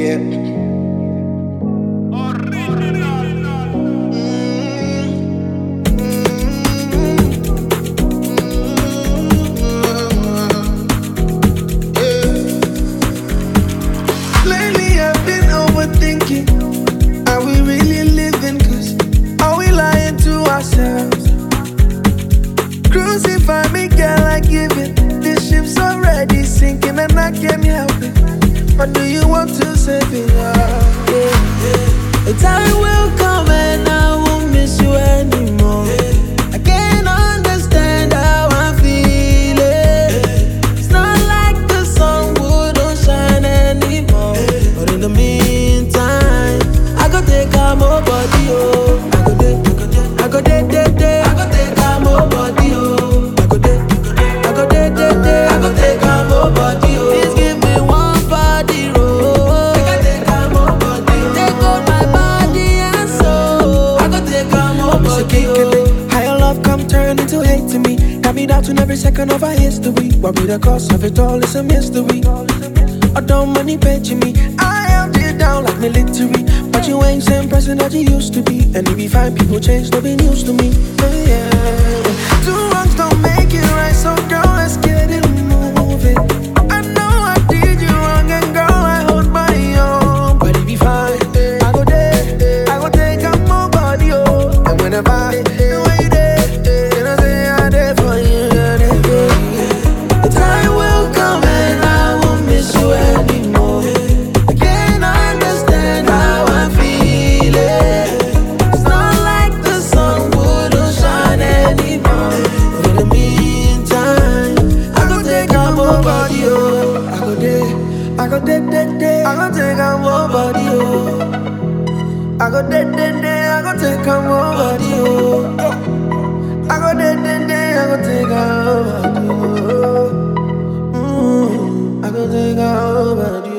Lately I've been overthinking. Are we really living? 'Cause are we lying to ourselves? Crucify me, girl, I give it. This ship's already sinking and I can't help it. Or do you want to save it all? The time will come and I won't miss you anymore. I can't understand how I'm feeling. It's not like the sun wouldn't shine anymore. But in the meantime, I go take out more body, oh. I go take I go take out more body, oh. I go take out more body, oh. Please give me one body roll. I take out more body, oh. Take out my body and soul. I go take out more body, oh. How your love come turn into hate to me. Got me doubting every second of our history. What be the cost of it all? It's a mystery. I don't money paying me. I am dead down like military. But you ain't same person that you used to be. And if you find people change, they'll be news to me. Yeah. Two wrongs don't make it right, so girl, let's get it moving. I know I did you wrong, and girl, I hold my own. But if you fine, I go there, I go take out more body, oh. And whenever I the way you there, then I say I'm there for you, I'm there for you. The time will come and I won't miss you anymore. I can't understand how I'm feeling. It's not like the sun wouldn't shine anymore. But in the meantime, I go take out more body, oh. I go there, I go there, I go take out more body, oh. I go there, I go take out more body, oh. I go there, I go take out more body, oh. I go take out more body.